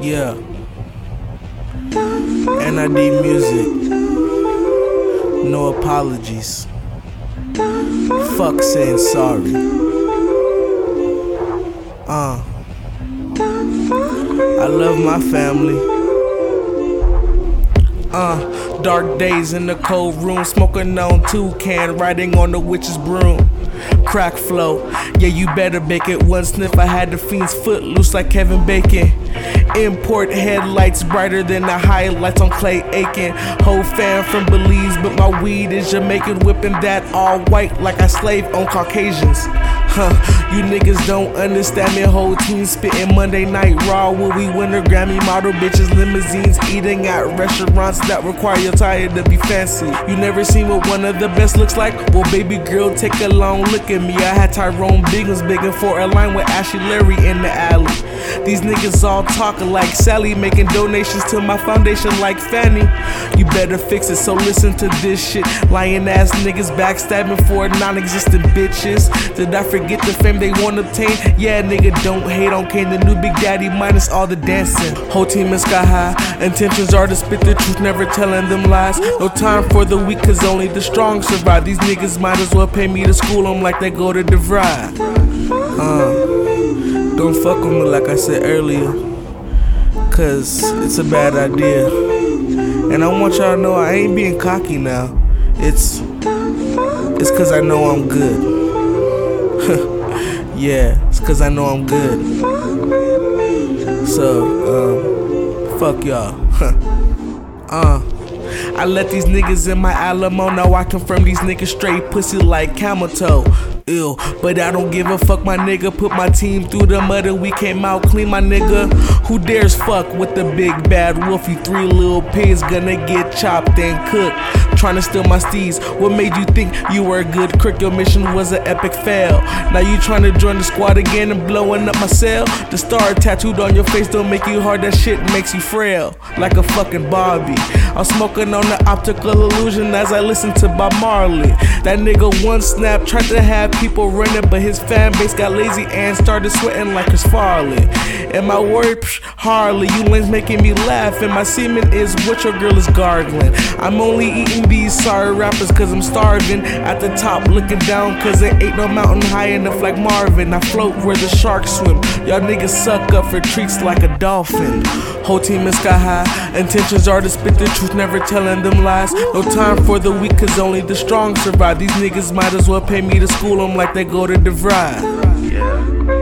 Yeah. NID music. No apologies. Fuck saying sorry. I love my family. Dark days in the cold room, smoking on toucan, riding on the witch's broom. Crack flow, yeah, you better bake it. One sniff, I had the fiend's foot loose like Kevin Bacon. Import headlights brighter than the highlights on Clay Aiken. Whole fan from Belize, but my weed is Jamaican. Whipping that all white like I slave on Caucasians. You niggas don't understand me. Whole team spitting Monday Night Raw. Will we win a Grammy? Model bitches, limousines, eating at restaurants that require your tire to be fancy. You never seen what one of the best looks like? Well, baby girl, take a long look at me. I had Tyrone Biggins begging for a line with Ashley Larry in the alley. These niggas all talking like Sally, making donations to my foundation like Fanny. You better fix it, so listen to this shit. Lying ass niggas backstabbing for non-existent bitches. Did I forget the fame they want to obtain? Yeah, nigga, don't hate on Kane, the new Big Daddy, minus all the dancing. Whole team is sky high. Intentions are to spit the truth, never telling them lies. No time for the weak, cause only the strong survive. These niggas might as well pay me to school them like they go to DeVry. Don't fuck with me like I said earlier, cause it's a bad idea. And I want y'all to know I ain't being cocky now. It's cause I know I'm good. Yeah, it's cause I know I'm good. So, fuck y'all. I let these niggas in my Alamo know I confirm these niggas straight pussy like camel toe. Ew, but I don't give a fuck, my nigga. Put my team through the mud and we came out clean, my nigga. Who dares fuck with the big bad wolf? You three little pigs gonna get chopped and cooked. Trying to steal my steeds. What made you think you were a good crook? Your mission was an epic fail. Now you trying to join the squad again and blowing up my cell? The star tattooed on your face don't make you hard, that shit makes you frail. Like a fucking Barbie. I'm smoking on the optical illusion as I listen to Bob Marley. That nigga one snap tried to have people running, but his fan base got lazy and started sweating like Chris Farley. And my word, hardly. You lanes making me laugh, and my semen is what your girl is gargling. I'm only eating these sorry rappers cause I'm starving. At the top looking down cause there ain't no mountain high enough like Marvin. I float where the sharks swim. Y'all niggas suck up for treats like a dolphin. Whole team is sky high. Intentions are to spit the truth, never telling them lies. No time for the weak cause only the strong survive. These niggas might as well pay me to school them like they go to DeVry. Yeah.